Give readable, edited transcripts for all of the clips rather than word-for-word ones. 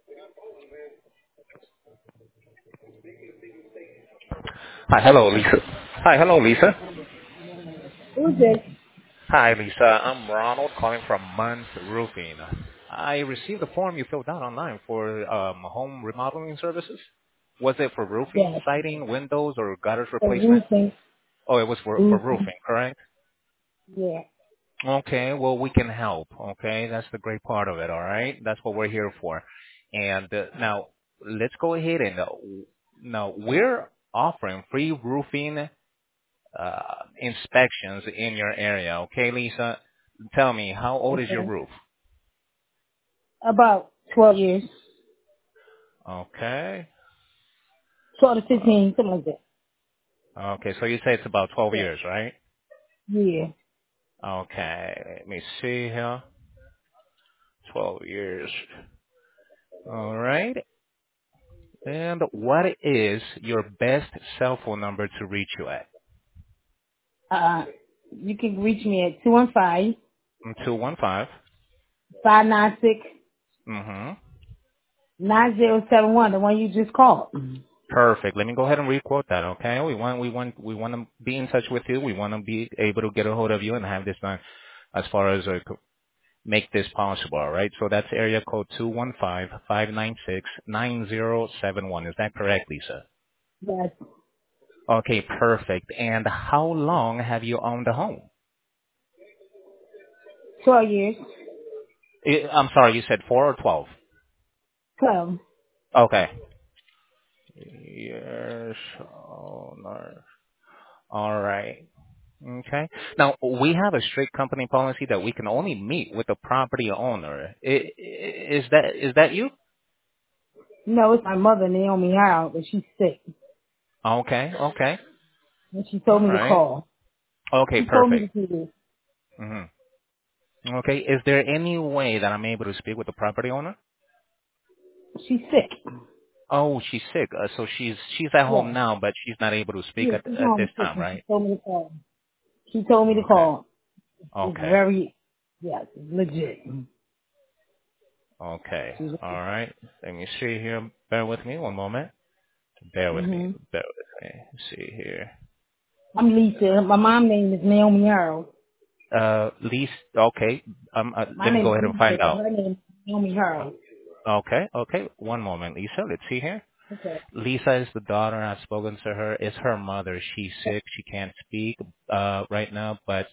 Hi, hello, Lisa. Hi, hello, Lisa. Who's this? Hi, Lisa. I'm Ronald calling from Munns Roofing. I received a form you filled out online for home remodeling services. Was it for roofing, Yes, siding, windows, or gutters the replacement? roofing. Oh, it was for Roofing. roofing, correct? Yeah. Okay, well, we can help. Okay, that's the great part of it. All right, that's what we're here for. And now, let's go ahead and now we're offering free roofing inspections in your area. Okay, Lisa, tell me, how old is your Okay. roof? About 12 years. Okay. 12 to Uh, 15, something like that. okay, so you say it's about 12 Yeah. years, right? Yeah. Okay, let me see here. 12 years. All right. And what is your best cell phone number to reach you at? Uh, you can reach me at 215 215. 596 Mm-hmm. 9071, the one you just called. Perfect. Let me go ahead and requote that, okay? We want to be in touch with you. We want to be able to get a hold of you and have this done as far as make this possible, all right? So that's area code 215-596-9071. Is that correct, Lisa? Yes. Okay, perfect. And how long have you owned the home? 12 years. I'm sorry, you said 4 or 12? 12. Okay. Yes, owner. All right. Okay. Now, we have a strict company policy that we can only meet with the property owner. Is that you? No, it's my mother, Naomi Howe, but she's sick. Okay, okay. And she All told me to right. call. Okay, She told me to perfect. do this. hmm Okay. Is there any way that I'm able to speak with the property owner? She's sick. Oh, she's sick. So she's at home Yeah. now, but she's not able to speak Yeah, at she's this home sick time, and she right? told me to call. She told me to Okay. call. It's Okay. very, yes, it's legit. Okay. She's, All right. Let me see here. Bear with me one moment. Bear with me. hmm Bear with me. Let's see here. I'm Lisa. My mom name is Naomi Harrell. Least. Okay. My Let me name go is ahead and Lisa, find but out. her name is Naomi Harrell. Okay. Okay. One moment, Lisa. Let's see here. Okay. Lisa is the daughter. I've spoken to her. It's her mother. She's sick. She can't speak right now, but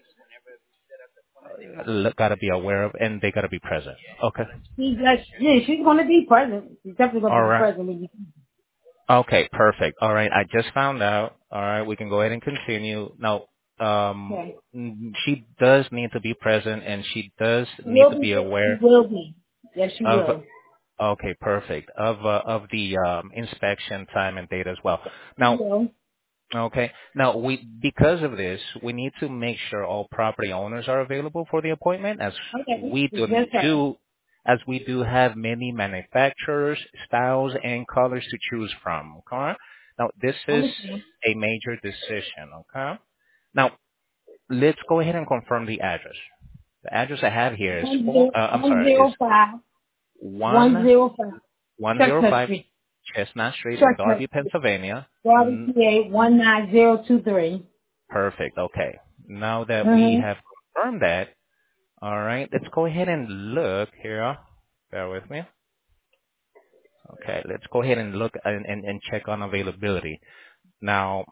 gotta be aware of, and they gotta be present. Okay. She's like, yeah, she's gonna be present. She's definitely gonna All be right. present when you. Okay. Perfect. All right. I just found out. All right. We can go ahead and continue now. Okay. She does need to be present, and she does She need will to be. be She aware will be. Yes, she of. will. Okay. Perfect. Of the inspection time and date as well. She Now, will. okay. Now, because of this, we need to make sure all property owners are available for the appointment, as Okay. we It's just her. do, as we do have many manufacturers, styles, and colors to choose from. Okay. Now, this is Understand? a major decision. Okay. Now, let's go ahead and confirm the address. The address I have here is I'm sorry, is 105 one 105 one zero Chestnut five Street. Chestnut Street in Chestnut Darby, Pennsylvania. Garden PA 19023. Perfect. Okay. Now that we Mm-hmm. have confirmed that, all right, let's go ahead and look here. Bear with me. Okay, let's go ahead and look and check on availability. Now,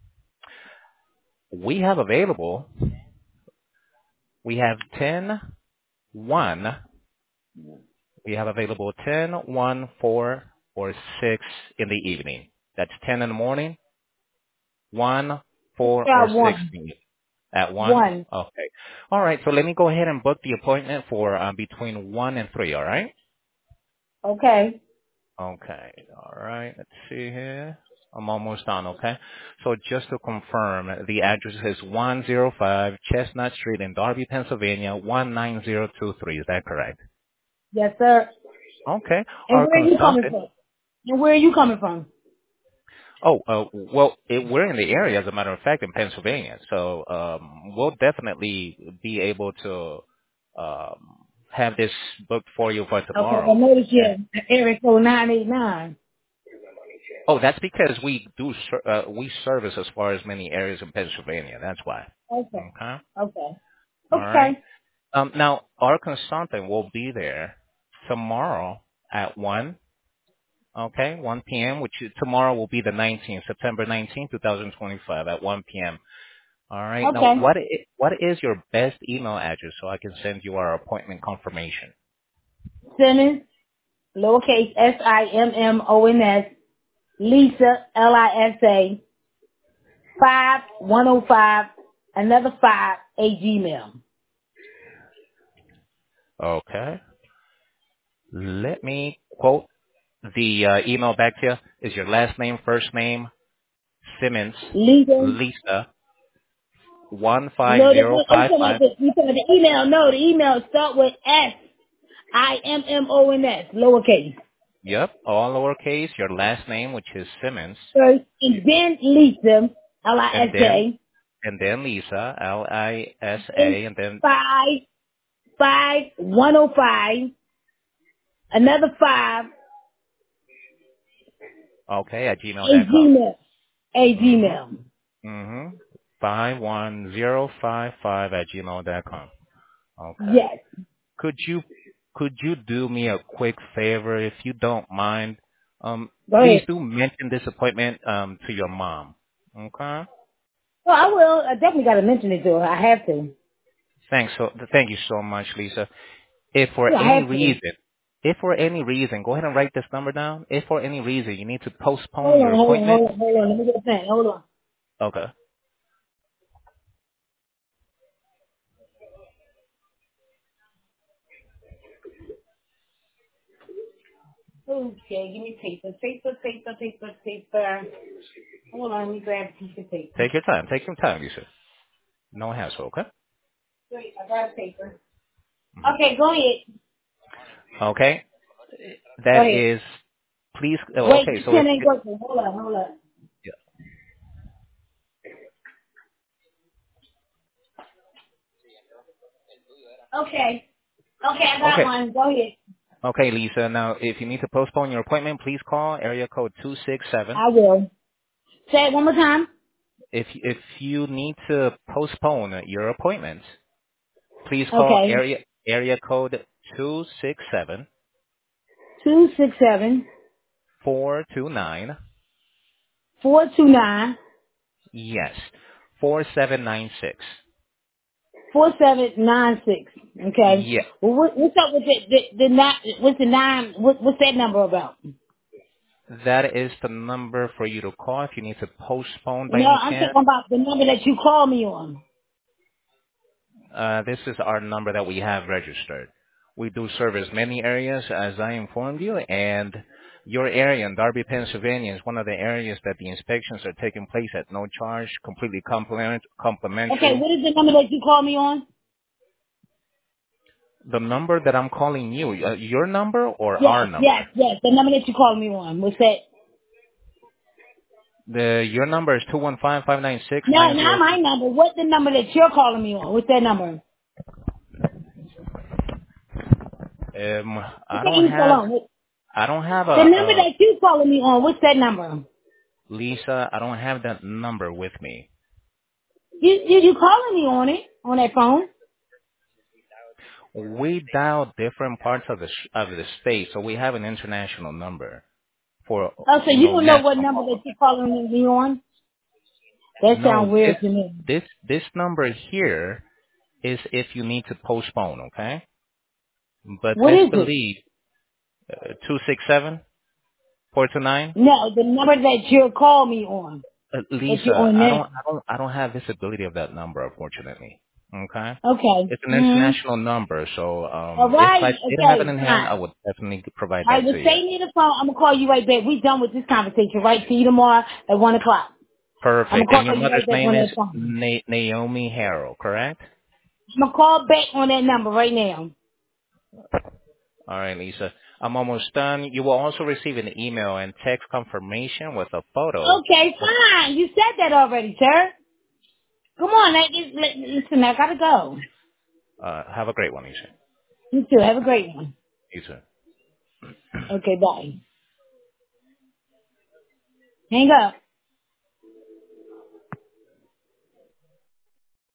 we have available, we have 10-1. We have available 10-1, 4, or 6 in the evening. That's 10 in the morning, 1, 4, or Got 6 one. in the evening. At 1? One. Okay. All right, so let me go ahead and book the appointment for between 1 and 3, all right? Okay. Okay. All right. Let's see here. I'm almost done, okay? So just to confirm, the address is 105 Chestnut Street in Darby, Pennsylvania, 19023. Is that correct? Yes, sir. Okay. And Our where are you coming consultant. from? And where are you coming from? Oh, well, we're in the area, as a matter of fact, in Pennsylvania. So we'll definitely be able to um, have this booked for you for Okay, I tomorrow. noticed Yeah. here, area code 989. Oh, that's because we service as far as many areas in Pennsylvania. That's why. Okay. Okay. Okay. All right. Okay. Now our consultant will be there tomorrow at 1. Okay, 1 p.m. Tomorrow will be the 19th, September 19th, 2025 at 1 p.m. All right. Now, Okay. what is your best email address so I can send you our appointment confirmation? Simmons, lowercase Simmons, Lisa, Lisa, 5105, another 5, Gmail. Okay. Let me quote the email back to you. Is your last name, first name, Simmons, Lisa, Lisa, no, I'm talking 15055. about the email. No, the email start with Simmons, lowercase. Yep, all lowercase. Your last name, which is Simmons, First, and then Lisa, and then Lisa, Lisa, then Lisa, and then 5105, another 5, okay at gmail.com. Gmail. Mhm. Gmail. Mhm. 51055 at gmail.com. Okay. Yes. Could you do me a quick favor if you don't mind? Go Please ahead. do mention this appointment to your mom. Okay. Well, I will. I definitely got to mention it to her. I have to. Thank you so much, Lisa. If for Yeah, I any have to. reason, go ahead and write this number down. If for any reason you need to postpone Hold your on, hold on, appointment, hold on, hold on. Let me get a pen. Hold on. okay. Okay, give me paper. Hold on, let me grab a piece of paper. Take your time. Take your time, Lisa. No hassle, okay? Wait, I got a paper. Mhm. Okay, go ahead. Okay. Go That ahead. is, please. Wait, Okay, the so pen it's ain't working. Hold on. yeah. Okay. Okay, I got Okay. one. Go ahead. Okay, Lisa. Now, if you need to postpone your appointment, please call area code 267. I will. Say it one more time. If you need to postpone your appointment, please call Okay. area code 267 267 429. 429 Yes, 4796. 4796. Okay. Yeah, Well, what's up with the nine? What's the nine? What's that number about? that is the number for you to call if you need to postpone by No, any I'm talking chance. about the number that you call me on. This is our number that we have registered. We do service many areas, as I informed you, and your area in Darby, Pennsylvania, is one of the areas that the inspections are taking place at no charge, completely Okay, complimentary. what is the number that you call me on? The number that I'm calling you, your number or our Yes, number? yes, yes. The number that you call me on. What's that? Your number is 215-596-90. No, not my number. What's the number that you're calling me on? What's that number? I Okay, don't you have, alone. I don't have The number a that you calling me on. What's that number? Lisa, I don't have that number with me. You calling me on it on that phone? We dial different parts of the state, so we have an international number for Oh, so you don't know what national number that calls. you're calling me on? That sounds No, weird to me. this number here is if you need to postpone, okay? But What best is it? believe 267 429. No, the number that you're calling me on. That you're Lisa, on now. I don't have visibility of that number, unfortunately. Okay, Okay. it's an Mm-hmm. international number, so All if I right. did have it Okay. in hand, I Fine. would definitely provide All right. that Well, to you. stay near the phone. I'm gonna call you right back. We done with this conversation, right? See you tomorrow at 1 o'clock. I'm gonna Perfect. And your call you mother's right back name on is that phone. Naomi Harrell, correct? I'm gonna call back on that number right now. All right, Lisa. I'm almost done. You will also receive an email and text confirmation with a photo. Okay. Fine. You said that already, sir. Come on. Listen, I gotta go. Have a great one, Lisa. You too. Have a great one. You too. Okay, bye. Hang up.